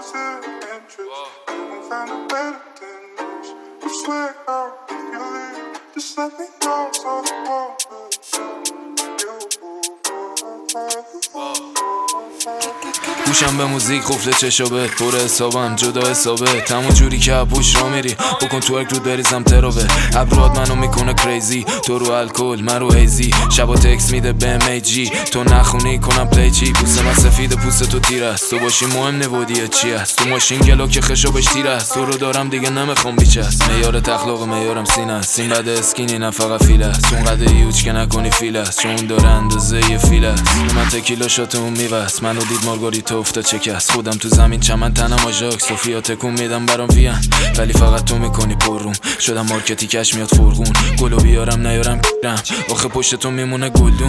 opposite interest. You won't find it better than this. I swear I'll make you leave. Just let me know so I won't lose you. گوشم به موزیک قفل چشابه پر حسابم جدا حسابه همون جوری که پوش را میری بکن تو اک رود بریزم تراوه ابراد منو میکنه کریزی تو رو الکل من رو هیزی شبا تکس میده به میجی تو نخونی کنم پلی چی پوست من سفید پوست تو تیر است تو باشی مهم نبودیه چی است تو ماشین گلو که خشابش تیر است تو رو دارم دیگه نمیخوام بیچست میار تخلاق میارم سینه است این قد اسکینی نه فقط فیل است اون قد یوچ که نکنی فیل است چون داره اندازه یه فیل است من تکیلا شات اون میوست منو دید مارگاریتا افتاد چکست خودم تو زمین چمن تنم آژاک سوفیا تکون میدم برام ویان ولی فقط تو میکنی پروم شدم مارکتی کش میاد فرغون گلو بیارم نیارم کرم آخه پشت تو میمونه گلدون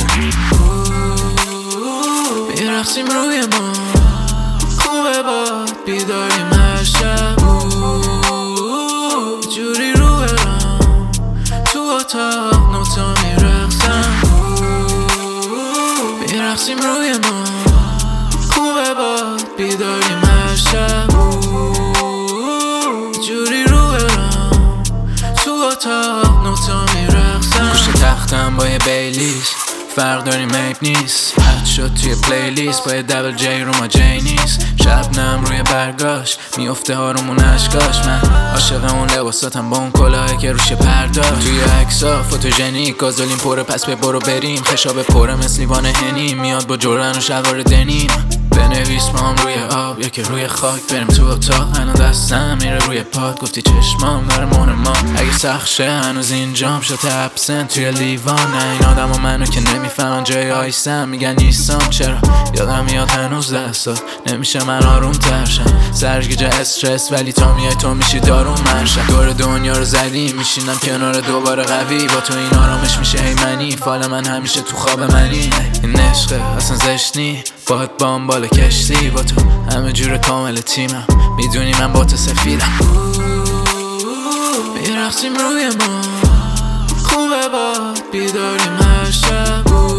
میرقصیم روی ما خوبه باد بیداریم هر شب جوری رو برم تو اتاق نوتا میرقصم میرقصیم روی ما خوبه باد بیداریم هر شب جوری رو برم تو اتاق نوتا میرقصم گوش تختم با یه بیلیز فرق داریم میپ نیست حد شد توی پلیلیست با یه دبل جی رو ما جی نیست شبنم روی برگاش میفته هارمون اشکاش من عاشق اون لباساتم با اون کلاهی که روش پرداش توی عکسا فوتوژنیک گازولین پره پس به برو بریم خشاب پره مثل لیوان هنی میاد با جورن و شلوار دنیم بنویس ما هم روی آب یا که روی خاک بریم تو اتاق هنو دستم میره روی پاد گفتی چشمام داره مون ما اگه سخت شه هنوز اینجام شد ابسنت توی لیوان نه این آدم و منو که نمیفهمن جای آیسم میگن نیستم چرا یادم میاد هنوز دستات نمیشه من آروم ترشم سرگیجه استرس ولی تا میای تو میشی داروم منشم دور دنیا رو زدیم میشینم کنار دوباره قوی با تو این آرامش میشه هیمنی فال من همیشه تو خواب منی این عشقه اصلا زشت باهات بام بالا کشتی با تو همه جور کامل تیمم میدونی من با تو سفیدم میرقصیم روی ما خوبه باد بیداریم هر شب